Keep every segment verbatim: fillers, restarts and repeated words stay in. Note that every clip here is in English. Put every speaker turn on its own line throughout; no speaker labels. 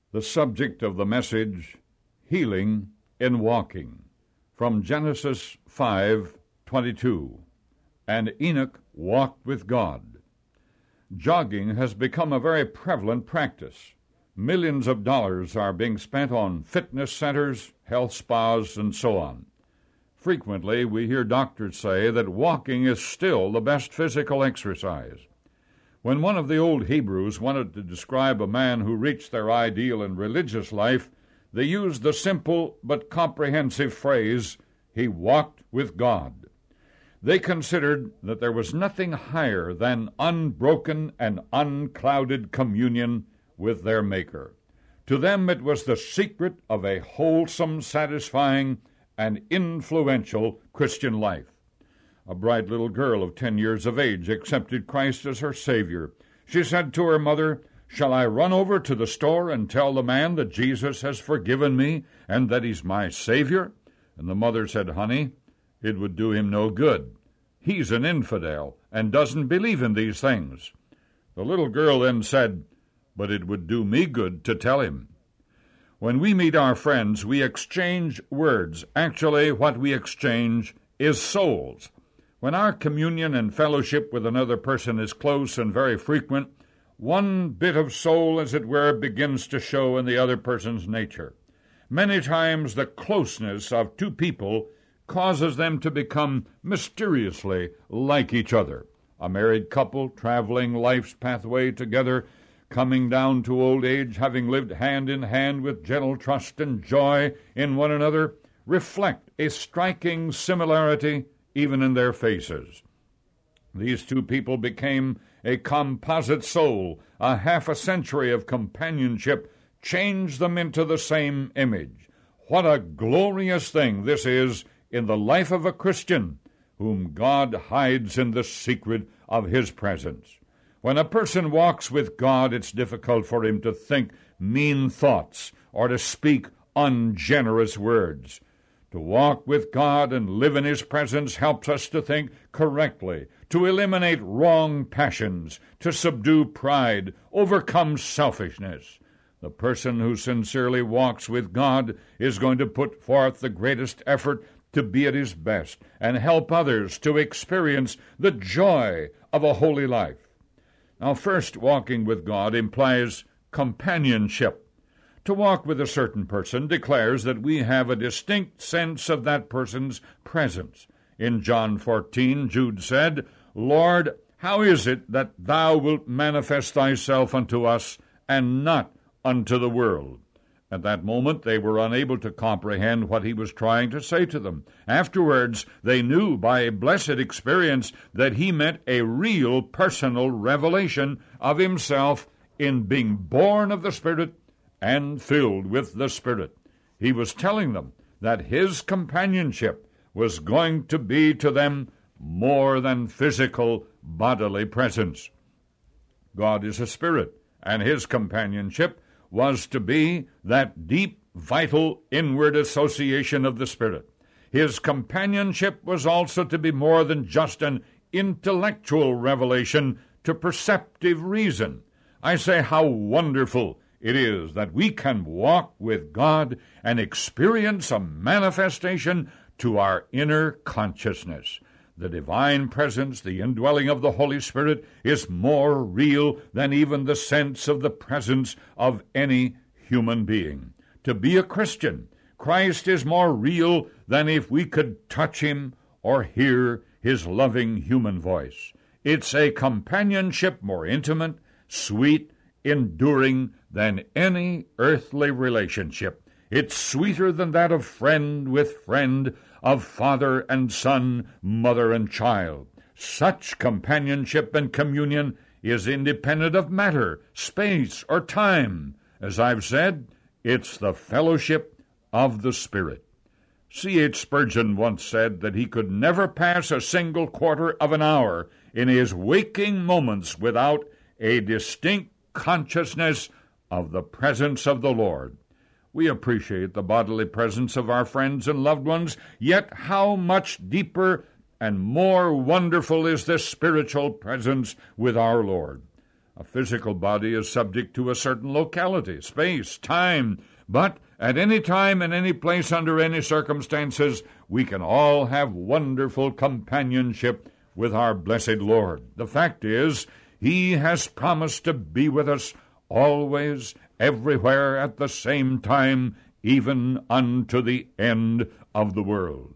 The subject of the message, Healing in Walking, from Genesis five twenty-two. And Enoch walked with God. Jogging has become a very prevalent practice. Millions of dollars are being spent on fitness centers, health spas, and so on. Frequently, we hear doctors say that walking is still the best physical exercise. When one of the old Hebrews wanted to describe a man who reached their ideal in religious life, they used the simple but comprehensive phrase, "He walked with God." They considered that there was nothing higher than unbroken and unclouded communion with their Maker. To them it was the secret of a wholesome, satisfying, and influential Christian life. A bright little girl of ten years of age accepted Christ as her Savior. She said to her mother, "Shall I run over to the store and tell the man that Jesus has forgiven me and that he's my Savior?" And the mother said, "Honey, it would do him no good. He's an infidel and doesn't believe in these things." The little girl then said, "But it would do me good to tell him." When we meet our friends, we exchange words. Actually, what we exchange is souls. When our communion and fellowship with another person is close and very frequent, one bit of soul, as it were, begins to show in the other person's nature. Many times the closeness of two people causes them to become mysteriously like each other. A married couple traveling life's pathway together, coming down to old age, having lived hand in hand with gentle trust and joy in one another, reflect a striking similarity even in their faces. These two people became a composite soul. A half a century of companionship changed them into the same image. What a glorious thing this is in the life of a Christian, whom God hides in the secret of His presence. When a person walks with God, it's difficult for him to think mean thoughts or to speak ungenerous words. To walk with God and live in His presence helps us to think correctly, to eliminate wrong passions, to subdue pride, overcome selfishness. The person who sincerely walks with God is going to put forth the greatest effort to be at his best and help others to experience the joy of a holy life. Now, first, walking with God implies companionship. To walk with a certain person declares that we have a distinct sense of that person's presence. In John fourteen, Jude said, "Lord, how is it that thou wilt manifest thyself unto us, and not unto the world?" At that moment they were unable to comprehend what he was trying to say to them. Afterwards they knew by a blessed experience that he meant a real personal revelation of himself in being born of the Spirit and filled with the Spirit. He was telling them that his companionship was going to be to them more than physical bodily presence. God is a spirit, and his companionship was to be that deep, vital, inward association of the Spirit. His companionship was also to be more than just an intellectual revelation to perceptive reason. I say how wonderful it is that we can walk with God and experience a manifestation to our inner consciousness. The divine presence, the indwelling of the Holy Spirit, is more real than even the sense of the presence of any human being. To be a Christian, Christ is more real than if we could touch him or hear his loving human voice. It's a companionship more intimate, sweet, enduring than any earthly relationship. It's sweeter than that of friend with friend, of father and son, mother and child. Such companionship and communion is independent of matter, space, or time. As I've said, it's the fellowship of the Spirit. C H Spurgeon once said that he could never pass a single quarter of an hour in his waking moments without a distinct consciousness of the presence of the Lord. We appreciate the bodily presence of our friends and loved ones, yet how much deeper and more wonderful is this spiritual presence with our Lord. A physical body is subject to a certain locality, space, time, but at any time, in any place, under any circumstances, we can all have wonderful companionship with our blessed Lord. The fact is, He has promised to be with us always, everywhere, at the same time, even unto the end of the world.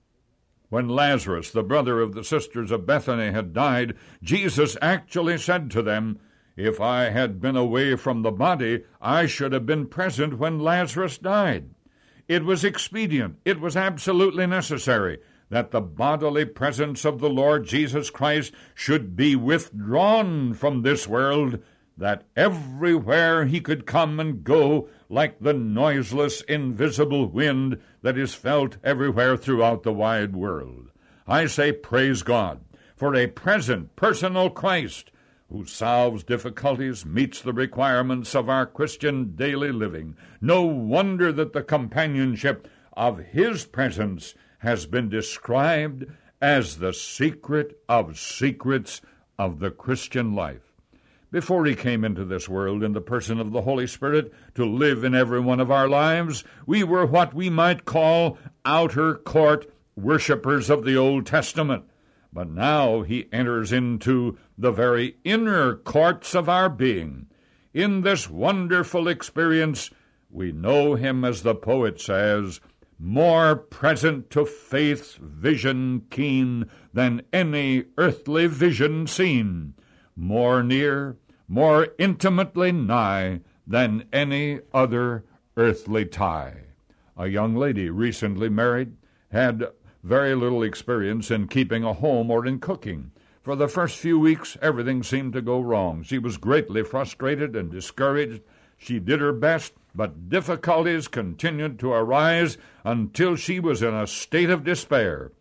When Lazarus, the brother of the sisters of Bethany, had died, Jesus actually said to them, "If I had been away from the body, I should have been present when Lazarus died." It was expedient, it was absolutely necessary that the bodily presence of the Lord Jesus Christ should be withdrawn from this world, that everywhere He could come and go like the noiseless, invisible wind that is felt everywhere throughout the wide world. I say, praise God for a present, personal Christ who solves difficulties, meets the requirements of our Christian daily living. No wonder that the companionship of His presence has been described as the secret of secrets of the Christian life. Before He came into this world in the person of the Holy Spirit to live in every one of our lives, we were what we might call outer court worshipers of the Old Testament. But now He enters into the very inner courts of our being. In this wonderful experience, we know Him, as the poet says, more present to faith's vision keen than any earthly vision seen, more near, more intimately nigh than any other earthly tie. A young lady recently married had very little experience in keeping a home or in cooking. For the first few weeks, everything seemed to go wrong. She was greatly frustrated and discouraged. She did her best, but difficulties continued to arise until she was in a state of despair.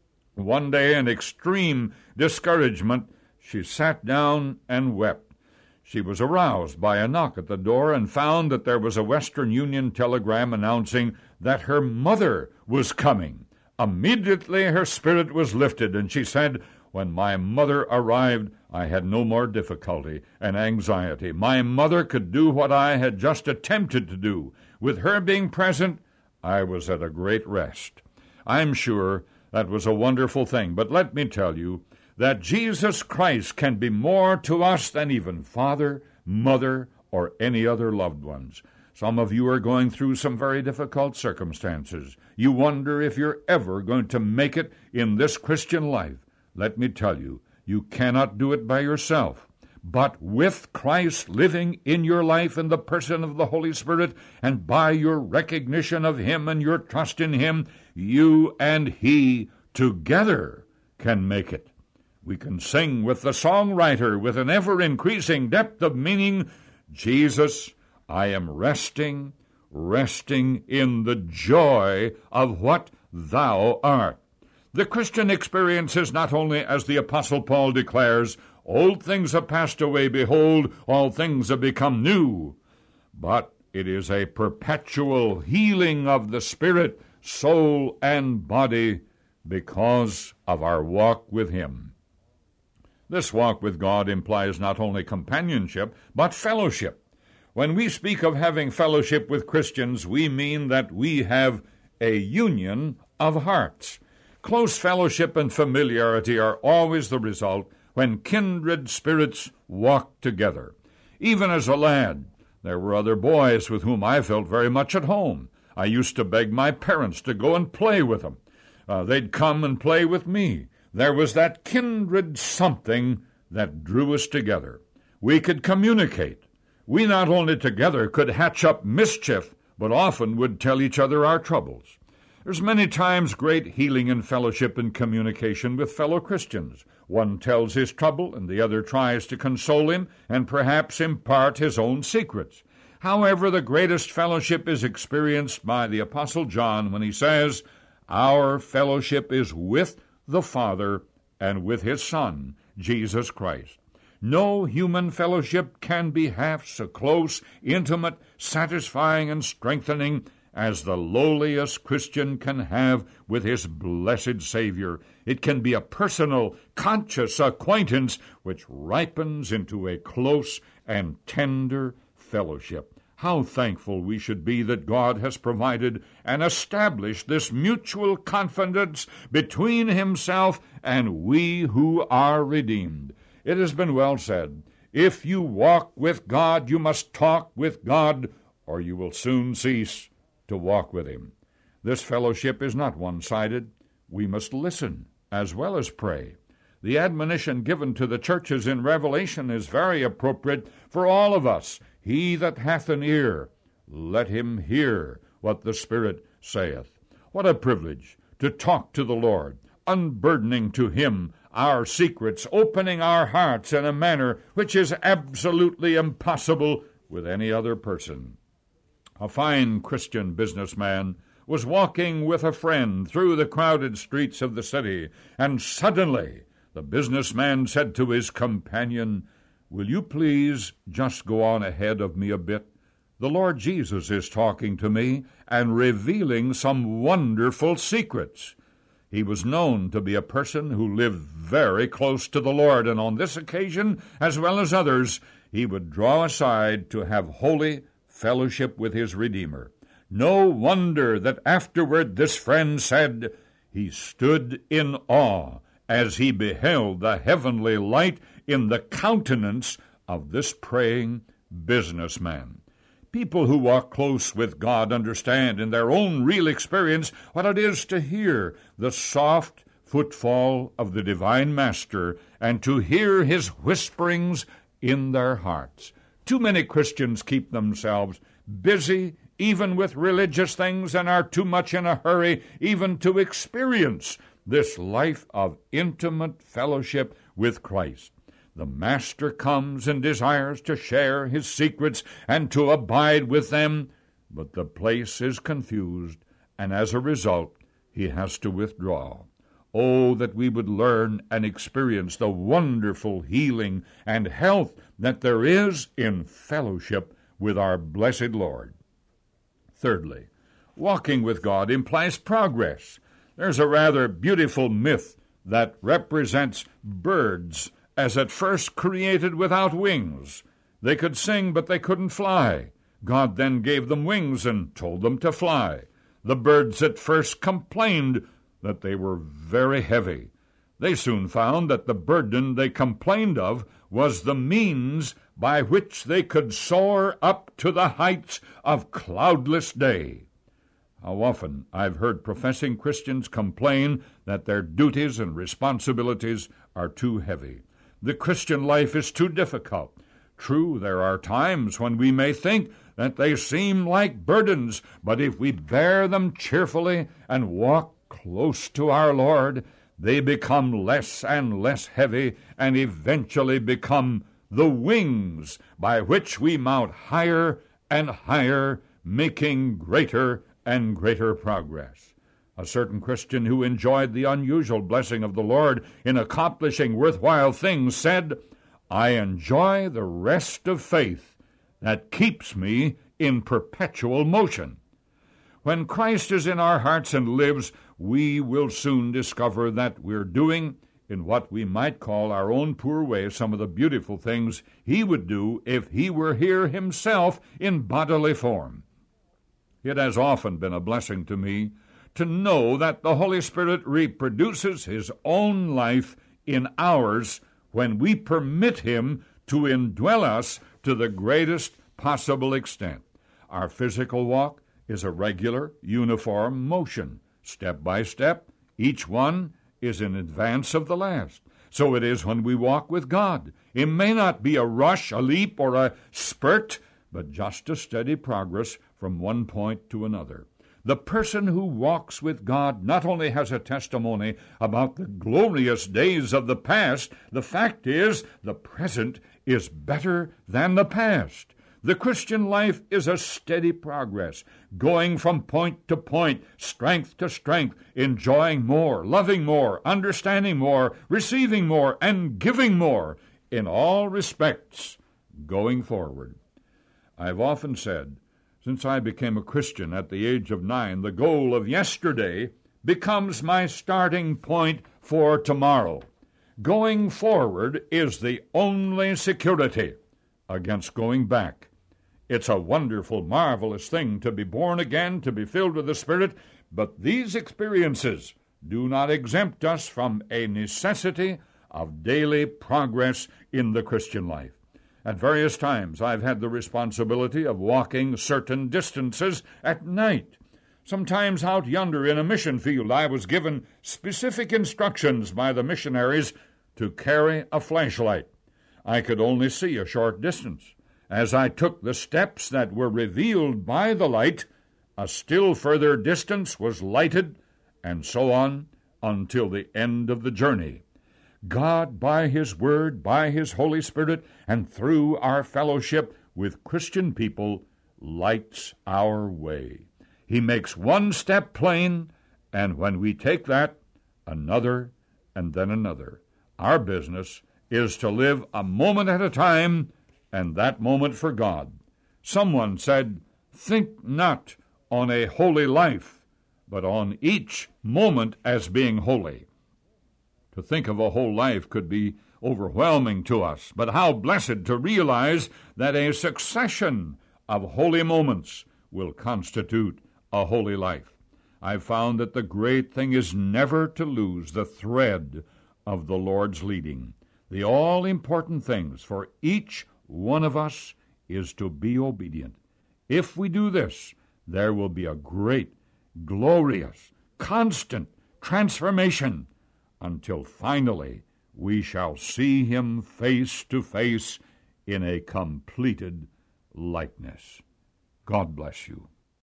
One day, in extreme discouragement, she sat down and wept. She was aroused by a knock at the door and found that there was a Western Union telegram announcing that her mother was coming. Immediately her spirit was lifted, and she said, "When my mother arrived, I had no more difficulty and anxiety. My mother could do what I had just attempted to do. With her being present, I was at a great rest." I'm sure that was a wonderful thing, but let me tell you that Jesus Christ can be more to us than even father, mother, or any other loved ones. Some of you are going through some very difficult circumstances. You wonder if you're ever going to make it in this Christian life. Let me tell you, you cannot do it by yourself. But with Christ living in your life in the person of the Holy Spirit, and by your recognition of Him and your trust in Him, you and He together can make it. We can sing with the songwriter with an ever-increasing depth of meaning, "Jesus, I am resting, resting in the joy of what Thou art." The Christian experience is not only, as the Apostle Paul declares, "Old things have passed away, behold, all things have become new," but it is a perpetual healing of the spirit, soul, and body because of our walk with Him. This walk with God implies not only companionship, but fellowship. When we speak of having fellowship with Christians, we mean that we have a union of hearts. Close fellowship and familiarity are always the result when kindred spirits walk together. Even as a lad, there were other boys with whom I felt very much at home. I used to beg my parents to go and play with them. Uh, they'd come and play with me. There was that kindred something that drew us together. We could communicate. We not only together could hatch up mischief, but often would tell each other our troubles. There's many times great healing in fellowship and communication with fellow Christians. One tells his trouble, and the other tries to console him and perhaps impart his own secrets. However, the greatest fellowship is experienced by the Apostle John when he says, "Our fellowship is with the Father and with His Son, Jesus Christ." No human fellowship can be half so close, intimate, satisfying, and strengthening as the lowliest Christian can have with his blessed Savior. It can be a personal, conscious acquaintance which ripens into a close and tender fellowship. How thankful we should be that God has provided and established this mutual confidence between himself and we who are redeemed. It has been well said, if you walk with God, you must talk with God, or you will soon cease to walk with him. This fellowship is not one-sided. We must listen as well as pray. The admonition given to the churches in Revelation is very appropriate for all of us. He that hath an ear, let him hear what the Spirit saith. What a privilege to talk to the Lord, unburdening to him our secrets, opening our hearts in a manner which is absolutely impossible with any other person. A fine Christian businessman was walking with a friend through the crowded streets of the city, and suddenly the businessman said to his companion, "Will you please just go on ahead of me a bit? The Lord Jesus is talking to me and revealing some wonderful secrets." He was known to be a person who lived very close to the Lord, and on this occasion, as well as others, he would draw aside to have holy fellowship with his Redeemer. No wonder that afterward this friend said, he stood in awe as he beheld the heavenly light in the countenance of this praying businessman. People who walk close with God understand in their own real experience what it is to hear the soft footfall of the divine Master and to hear his whisperings in their hearts. Too many Christians keep themselves busy even with religious things and are too much in a hurry even to experience this life of intimate fellowship with Christ. The Master comes and desires to share his secrets and to abide with them, but the place is confused, and as a result, he has to withdraw. Oh, that we would learn and experience the wonderful healing and health that there is in fellowship with our blessed Lord. Thirdly, walking with God implies progress. There's a rather beautiful myth that represents birds as at first created without wings. They could sing, but they couldn't fly. God then gave them wings and told them to fly. The birds at first complained that they were very heavy. They soon found that the burden they complained of was the means by which they could soar up to the heights of cloudless day. How often I've heard professing Christians complain that their duties and responsibilities are too heavy. The Christian life is too difficult. True, there are times when we may think that they seem like burdens, but if we bear them cheerfully and walk close to our Lord, they become less and less heavy and eventually become the wings by which we mount higher and higher, making greater and greater progress. A certain Christian who enjoyed the unusual blessing of the Lord in accomplishing worthwhile things said, "I enjoy the rest of faith that keeps me in perpetual motion." When Christ is in our hearts and lives, we will soon discover that we're doing, in what we might call our own poor way, some of the beautiful things he would do if he were here himself in bodily form. It has often been a blessing to me to know that the Holy Spirit reproduces his own life in ours when we permit him to indwell us to the greatest possible extent. Our physical walk is a regular, uniform motion. Step by step, each one is in advance of the last. So it is when we walk with God. It may not be a rush, a leap, or a spurt, but just a steady progress from one point to another. The person who walks with God not only has a testimony about the glorious days of the past, the fact is the present is better than the past. The Christian life is a steady progress, going from point to point, strength to strength, enjoying more, loving more, understanding more, receiving more, and giving more, in all respects, going forward. I've often said, Since I became a Christian at the age of nine, the goal of yesterday becomes my starting point for tomorrow. Going forward is the only security against going back. It's a wonderful, marvelous thing to be born again, to be filled with the Spirit, but these experiences do not exempt us from a necessity of daily progress in the Christian life. At various times I've had the responsibility of walking certain distances at night. Sometimes out yonder in a mission field I was given specific instructions by the missionaries to carry a flashlight. I could only see a short distance. As I took the steps that were revealed by the light, a still further distance was lighted, and so on until the end of the journey. God, by His Word, by His Holy Spirit, and through our fellowship with Christian people, lights our way. He makes one step plain, and when we take that, another, and then another. Our business is to live a moment at a time, and that moment for God. Someone said, "Think not on a holy life, but on each moment as being holy." To think of a whole life could be overwhelming to us, but how blessed to realize that a succession of holy moments will constitute a holy life. I've found that the great thing is never to lose the thread of the Lord's leading. The all-important things for each one of us is to be obedient. If we do this, there will be a great, glorious, constant transformation until finally we shall see Him face to face in a completed likeness. God bless you.